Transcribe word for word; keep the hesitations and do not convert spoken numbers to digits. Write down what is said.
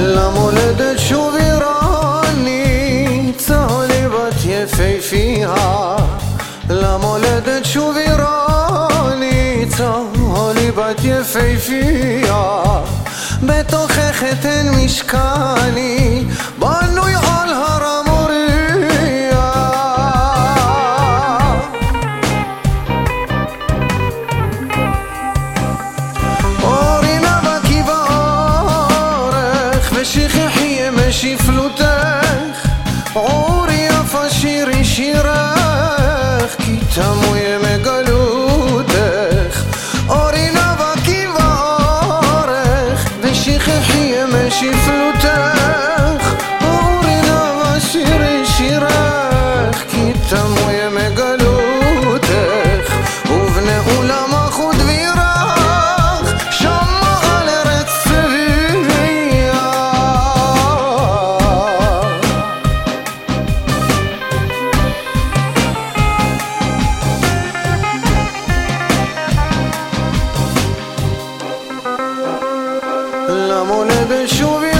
למולדת שובי רני, צהלי בת יפהפייה. למולדת שובי רני, צהלי בת יפהפייה. בתוכך אתן משכני, בנוי על הר המוריה. אורי נבקי באורך, ושכחי משפלותך. עורי יפה שירי שירך, כי תמוי מגלותך. אורי נבקי באורך, ושכחי משפלותך. אורי נבקי שירי שירך, כי תמוי מגלותך. ובני עולם אחוד וירח, שמה על ארץ צביה. למולדת שובי